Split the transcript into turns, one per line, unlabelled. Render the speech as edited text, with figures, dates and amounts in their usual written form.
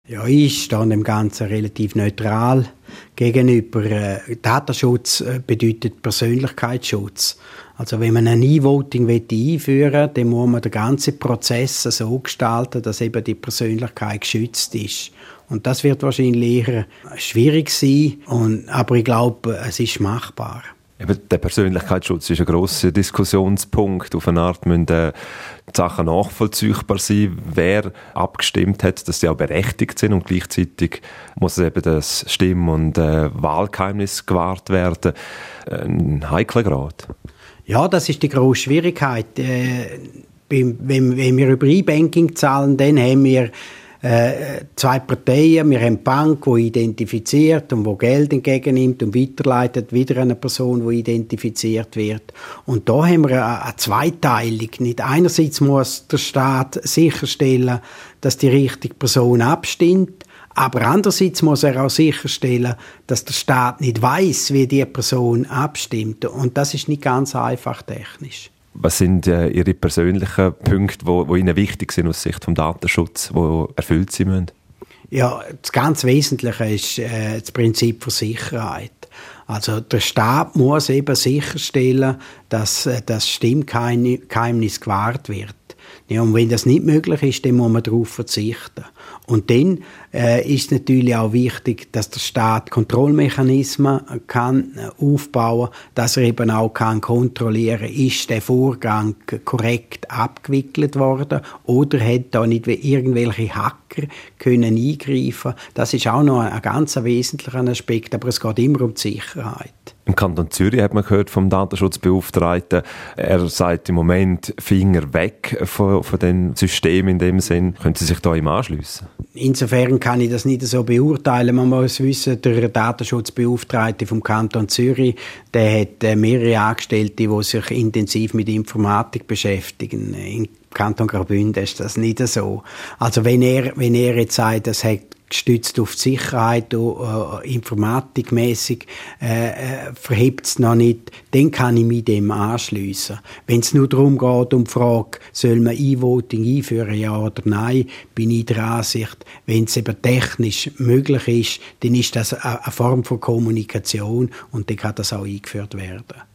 Ja, ich stehe dem Ganzen relativ neutral gegenüber. Datenschutz bedeutet Persönlichkeitsschutz. Also wenn man ein E-Voting einführen will, dann muss man den ganzen Prozess so gestalten, dass eben die Persönlichkeit geschützt ist. Und das wird wahrscheinlich eher schwierig sein, aber ich glaube, es ist machbar.
Eben, der Persönlichkeitsschutz ist ein grosser Diskussionspunkt. Auf eine Art müssen die Sachen nachvollziehbar sein, wer abgestimmt hat, dass sie auch berechtigt sind, und gleichzeitig muss eben das Stimm- und Wahlgeheimnis gewahrt werden. Ein heikler Grad.
Ja, das ist die grosse Schwierigkeit. Wenn wir über E-Banking zahlen, dann haben wir zwei Parteien. Wir haben eine Bank, die identifiziert und die Geld entgegennimmt und weiterleitet, wieder eine Person, die identifiziert wird. Und da haben wir eine Zweiteilung. Nicht einerseits muss der Staat sicherstellen, dass die richtige Person abstimmt, aber andererseits muss er auch sicherstellen, dass der Staat nicht weiss, wie die Person abstimmt. Und das ist nicht ganz einfach technisch.
Was sind Ihre persönlichen Punkte, die Ihnen wichtig sind aus Sicht des Datenschutzes, die erfüllt sein müssen?
Ja, das ganz Wesentliche ist das Prinzip der Sicherheit. Also der Staat muss eben sicherstellen, dass das Stimmgeheimnis gewahrt wird. Ja, und wenn das nicht möglich ist, dann muss man darauf verzichten. Und dann ist natürlich auch wichtig, dass der Staat Kontrollmechanismen kann aufbauen, dass er eben auch kann kontrollieren, ist der Vorgang korrekt abgewickelt worden oder hat da nicht irgendwelche Hacker können eingreifen. Das ist auch noch ein ganz wesentlicher Aspekt, aber es geht immer um die Sicherheit.
Im Kanton Zürich hat man gehört vom Datenschutzbeauftragten, er sagt im Moment Finger weg von dem System in dem Sinn. Können Sie sich da ihm anschliessen?
Insofern kann ich das nicht so beurteilen. Man muss wissen, der Datenschutzbeauftragte vom Kanton Zürich, der hat mehrere Angestellte, die sich intensiv mit Informatik beschäftigen. Im Kanton Graubünden ist das nicht so. Also wenn er jetzt sagt, das hat gestützt auf die Sicherheit, informatikmässig verhebt es noch nicht, dann kann ich mich dem anschliessen. Wenn es nur darum geht, um die Frage, soll man E-Voting einführen, ja oder nein, bin ich der Ansicht, wenn es eben technisch möglich ist, dann ist das eine Form von Kommunikation und dann kann das auch eingeführt werden.